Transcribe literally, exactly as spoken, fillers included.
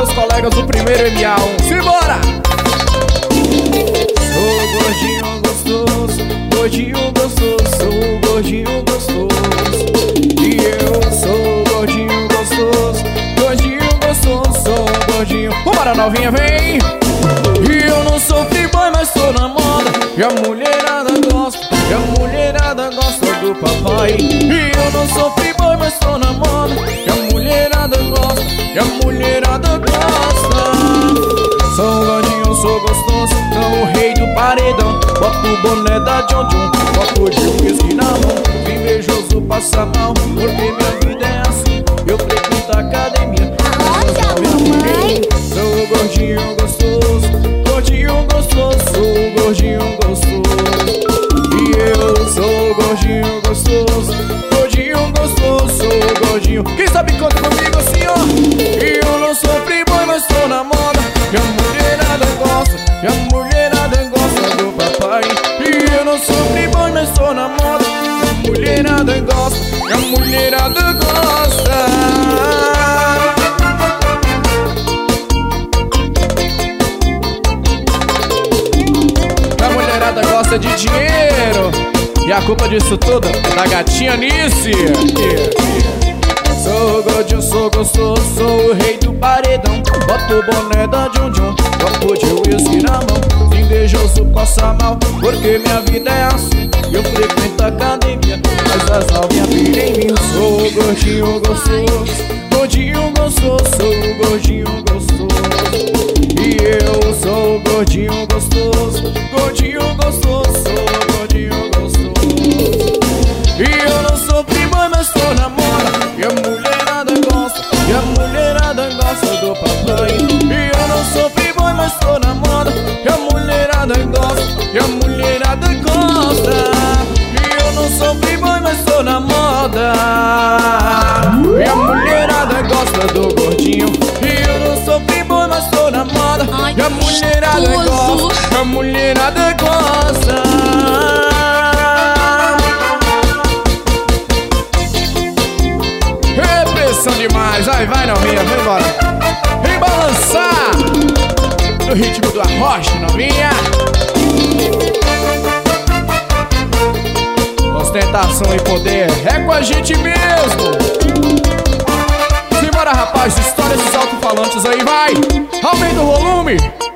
meus colegas do primeiro M A um. Simbora! Sou gordinho gostoso, gordinho gostoso, sou gordinho gostoso. E eu sou gordinho gostoso, gordinho gostoso, sou gordinho. Vambora, novinha, vem! E eu não sou playboy, mas tô na moda. E a mulherada gosta, e a mulherada gosta do papai. E eu não sou playboy, mas tô na moda. E a mulherada gosta, e a mulherada gosta. Sou gordinho, sou gostoso, sou o rei do paredão. Boto o boné da John John, boto de whisky na mão. Invejoso passa mal, porque minha vida é assim. Eu frequento a academia. Sou gordinho gostoso, gordinho gostoso, sou gordinho gostoso. E eu sou gordinho gostoso, gordinho gostoso, sou gordinho. Quem sabe conta comigo assim, ó. E eu não sou playboy, mas tô na moda. E a mulherada gosta, e a mulherada gosta do papai. E eu não sou playboy, mas tô na moda. E a mulherada gosta, e a mulherada gosta. Gosta de dinheiro. E a culpa disso tudo é da gatinha Nice. yeah. Sou gordinho, sou gostoso, sou o rei do paredão. Boto o boné da John John, copo de whisky na mão. Invejoso passa mal, porque minha vida é assim. Eu frequento a academia, mas as novinhas viram em mim. Sou gordinho gostoso, gordinho gostoso, sou gordinho gostoso. E eu sou gordinho gostoso, gordinho gostoso, sou gordinho gostoso. E eu não sou playboy, mas tô na moda. E a mulherada gosta, e a mulherada gosta do papai. E eu não sou playboy, mas tô na moda. E a mulherada gosta, e a mulherada gosta. E eu não sou playboy, mas tô na moda. E a mulherada gosta do gordinho. E eu não sou playboy, mas tô na moda. Ai, e a mulherada gostoso. gosta, e a mulherada gosta. Repressão demais, vai, vai novinha, vem embora. Vem balançar no ritmo do arrocha, novinha. Ostentação e poder é com a gente mesmo. Simbora, rapaz, histórias dos alto-falantes aí, vai. Aumenta o volume.